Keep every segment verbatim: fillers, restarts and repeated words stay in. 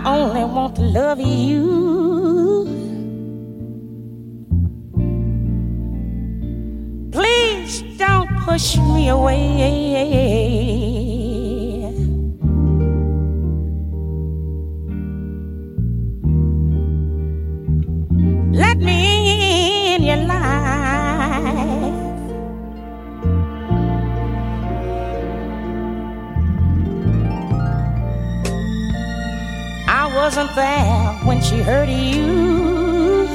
only want to love you. Please don't push me away. Let me in your life. I wasn't there when she hurt you,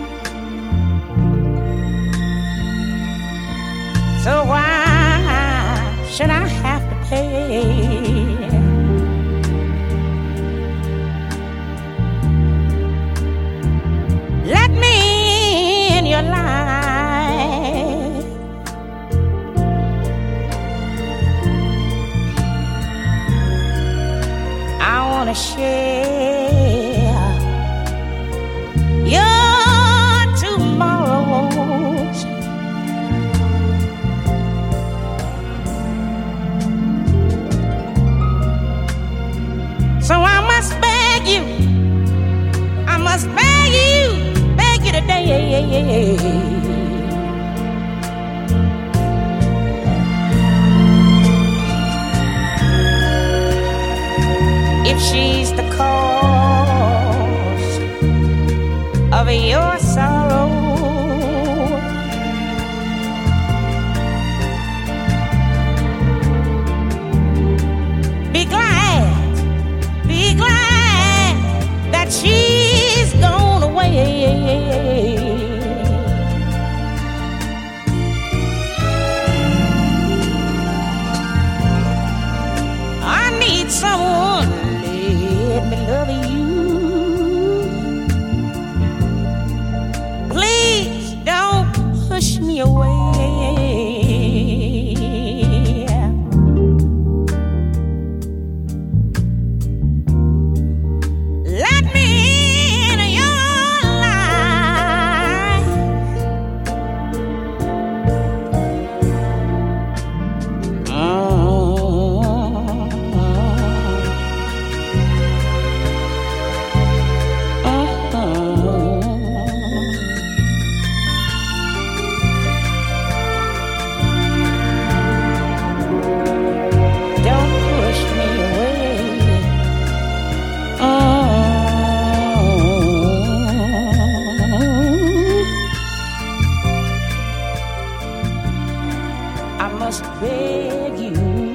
so why should I have to pay? Let me in your life. I wanna share your tomorrows. So I must beg you, I must beg you, beg you today. If she's the cause of your sorrow, be glad, be glad that she's gone away. I need someone, let me love you. Please don't push me away. Let me in your life. Don't push me away. I must beg you.